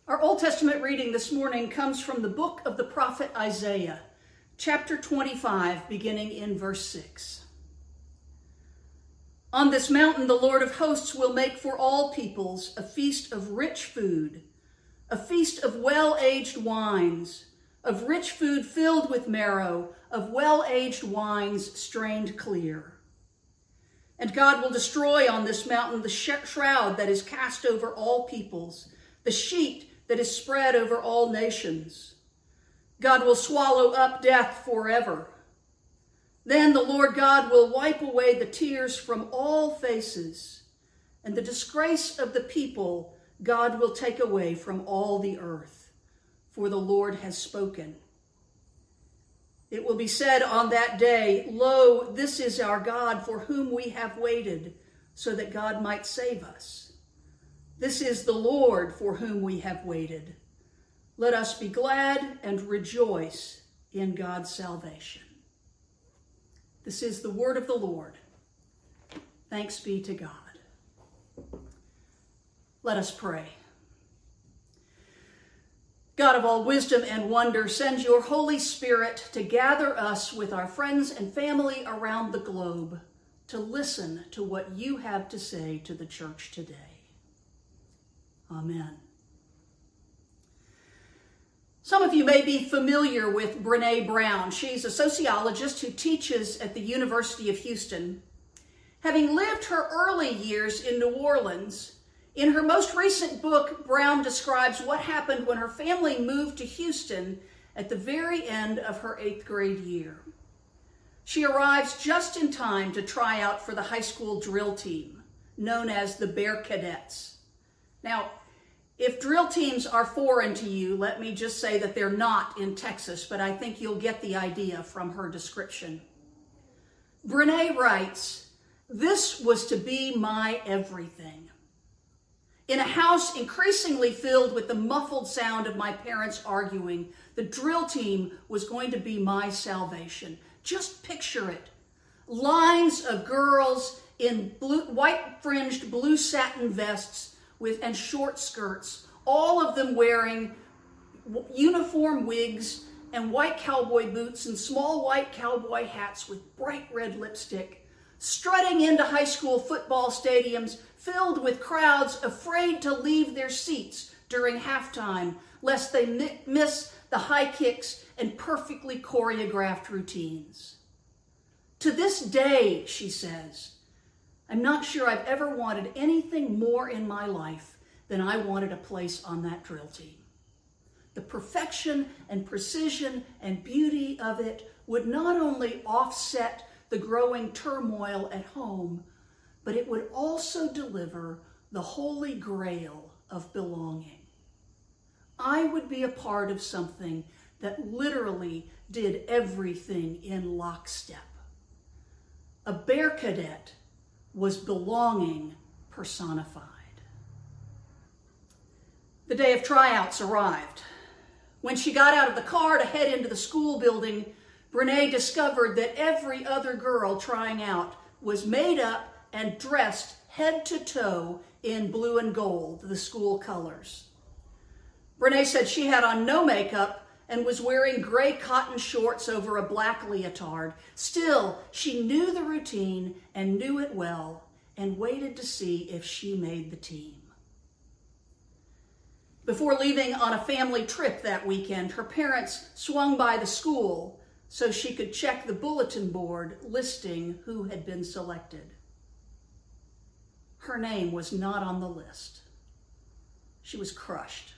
Our Old Testament reading this morning comes from the book of the prophet Isaiah, chapter 25, beginning in verse 6. On this mountain the Lord of hosts will make for all peoples a feast of rich food, a feast of well-aged wines, of rich food filled with marrow, of well-aged wines strained clear. And God will destroy on this mountain the shroud that is cast over all peoples, the sheet that is spread over all nations. God will swallow up death forever. Then the Lord God will wipe away the tears from all faces, and the disgrace of the people God will take away from all the earth, for the Lord has spoken. It will be said on that day, "Lo, this is our God for whom we have waited, so that God might save us. This is the Lord for whom we have waited. Let us be glad and rejoice in God's salvation." This is the word of the Lord. Thanks be to God. Let us pray. God of all wisdom and wonder, send your Holy Spirit to gather us with our friends and family around the globe to listen to what you have to say to the church today. Amen. Some of you may be familiar with Brene Brown. She's a sociologist who teaches at the University of Houston. Having lived her early years in New Orleans, in her most recent book, Brown describes what happened when her family moved to Houston at the very end of her 8th grade year. She arrives just in time to try out for the high school drill team, known as the Bear Cadets. Now, if drill teams are foreign to you, let me just say that they're not in Texas, but I think you'll get the idea from her description. Brene writes, "This was to be my everything. In a house increasingly filled with the muffled sound of my parents arguing, the drill team was going to be my salvation." Just picture it. Lines of girls in white-fringed blue satin vests and short skirts, all of them wearing uniform wigs and white cowboy boots and small white cowboy hats with bright red lipstick, strutting into high school football stadiums filled with crowds afraid to leave their seats during halftime, lest they miss the high kicks and perfectly choreographed routines. To this day, she says, I'm not sure I've ever wanted anything more in my life than I wanted a place on that drill team. The perfection and precision and beauty of it would not only offset the growing turmoil at home, but it would also deliver the holy grail of belonging. I would be a part of something that literally did everything in lockstep. A Bear Cadet was belonging personified. The day of tryouts arrived. When she got out of the car to head into the school building, Brene discovered that every other girl trying out was made up and dressed head to toe in blue and gold, the school colors. Brene said she had on no makeup and was wearing gray cotton shorts over a black leotard. Still, she knew the routine and knew it well and waited to see if she made the team. Before leaving on a family trip that weekend, her parents swung by the school so she could check the bulletin board listing who had been selected. Her name was not on the list. She was crushed.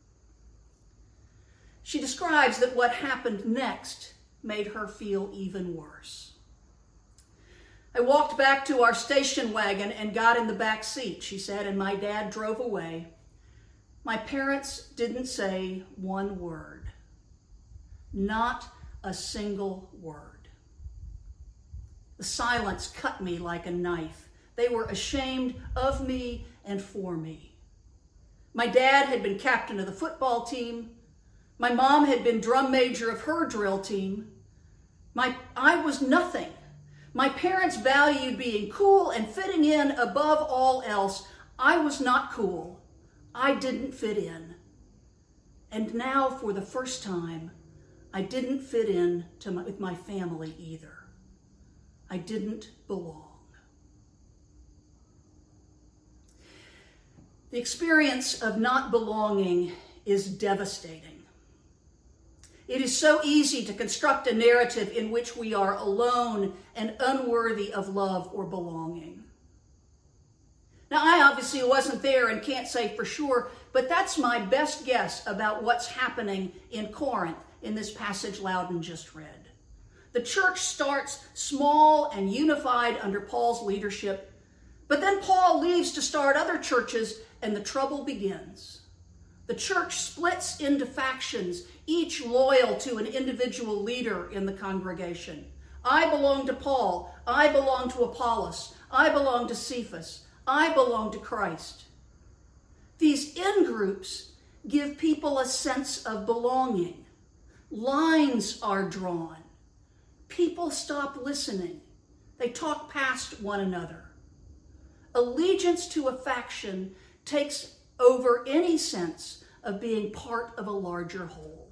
She describes that what happened next made her feel even worse. I walked back to our station wagon and got in the back seat, she said, and my dad drove away. My parents didn't say one word. Not a single word. The silence cut me like a knife. They were ashamed of me and for me. My dad had been captain of the football team. My mom had been drum major of her drill team. I was nothing. My parents valued being cool and fitting in above all else. I was not cool. I didn't fit in. And now, for the first time, I didn't fit in with my family either. I didn't belong. The experience of not belonging is devastating. It is so easy to construct a narrative in which we are alone and unworthy of love or belonging. Now, I obviously wasn't there and can't say for sure, but that's my best guess about what's happening in Corinth in this passage Loudon just read. The church starts small and unified under Paul's leadership, but then Paul leaves to start other churches and the trouble begins. The church splits into factions, each loyal to an individual leader in the congregation. I belong to Paul. I belong to Apollos. I belong to Cephas. I belong to Christ. These in-groups give people a sense of belonging. Lines are drawn. People stop listening. They talk past one another. Allegiance to a faction takes over any sense of being part of a larger whole.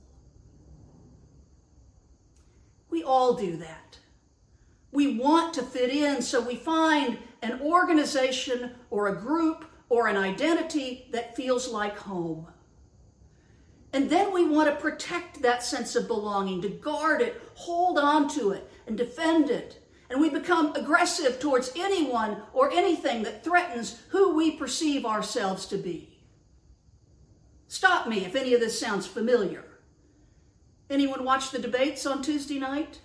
We all do that. We want to fit in, so we find an organization or a group or an identity that feels like home. And then we want to protect that sense of belonging, to guard it, hold on to it, and defend it. And we become aggressive towards anyone or anything that threatens who we perceive ourselves to be. Stop me if any of this sounds familiar. Anyone watch the debates on Tuesday night?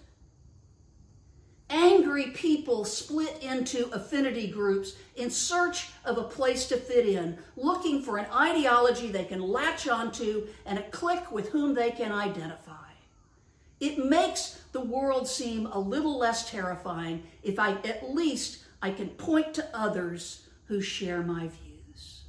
Angry people split into affinity groups in search of a place to fit in, looking for an ideology they can latch onto and a clique with whom they can identify. It makes the world seem a little less terrifying if at least I can point to others who share my views.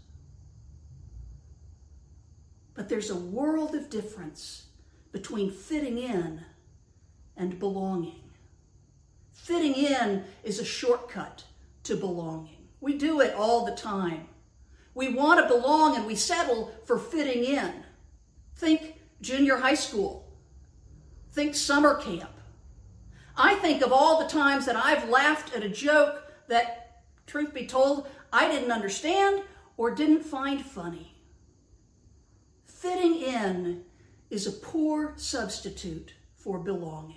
But there's a world of difference between fitting in and belonging. Fitting in is a shortcut to belonging. We do it all the time. We want to belong and we settle for fitting in. Think junior high school. Think summer camp. I think of all the times that I've laughed at a joke that, truth be told, I didn't understand or didn't find funny. Fitting in is a poor substitute for belonging.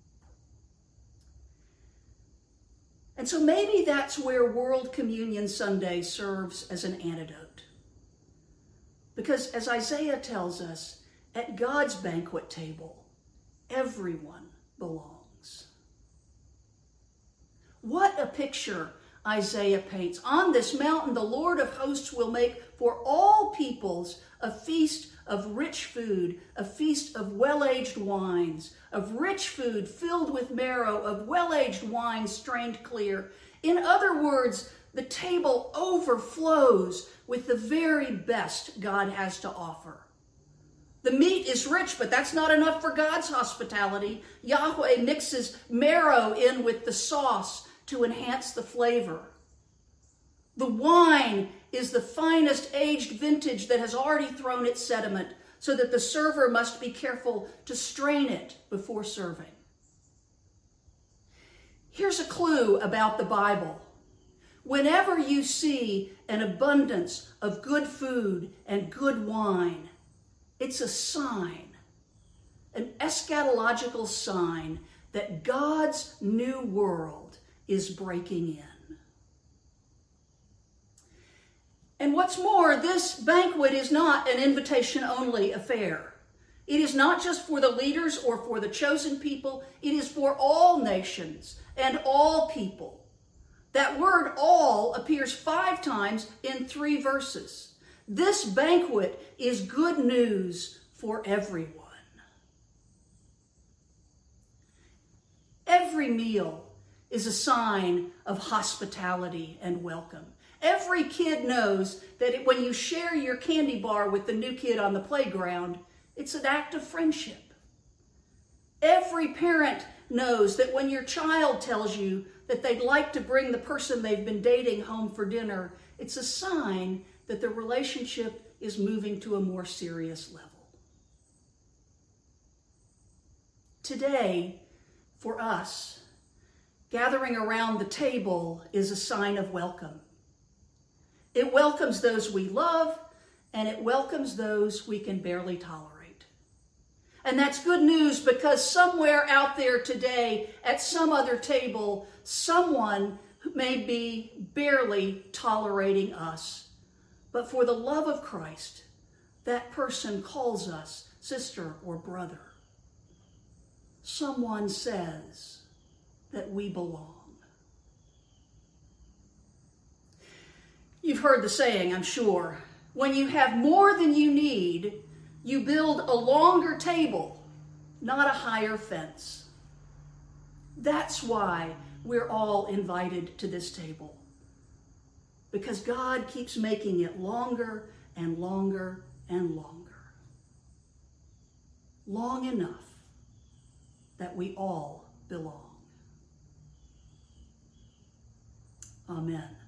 And so maybe that's where World Communion Sunday serves as an antidote. Because as Isaiah tells us, at God's banquet table, everyone belongs. What a picture Isaiah paints. On this mountain, the Lord of hosts will make for all peoples a feast of rich food, a feast of well-aged wines, of rich food filled with marrow, of well-aged wine strained clear. In other words, the table overflows with the very best God has to offer. The meat is rich, but that's not enough for God's hospitality. Yahweh mixes marrow in with the sauce to enhance the flavor. The wine is the finest aged vintage that has already thrown its sediment, so that the server must be careful to strain it before serving. Here's a clue about the Bible. Whenever you see an abundance of good food and good wine, it's a sign, an eschatological sign that God's new world is breaking in. And what's more, this banquet is not an invitation-only affair. It is not just for the leaders or for the chosen people. It is for all nations and all people. That word all appears 5 times in 3 verses. This banquet is good news for everyone. Every meal is a sign of hospitality and welcome. Every kid knows that when you share your candy bar with the new kid on the playground, it's an act of friendship. Every parent knows that when your child tells you that they'd like to bring the person they've been dating home for dinner, it's a sign that the relationship is moving to a more serious level. Today, for us, gathering around the table is a sign of welcome. It welcomes those we love, and it welcomes those we can barely tolerate. And that's good news, because somewhere out there today, at some other table, someone may be barely tolerating us. But for the love of Christ, that person calls us sister or brother. Someone says that we belong. You've heard the saying, I'm sure, when you have more than you need, you build a longer table, not a higher fence. That's why we're all invited to this table, because God keeps making it longer and longer and longer. Long enough that we all belong. Amen.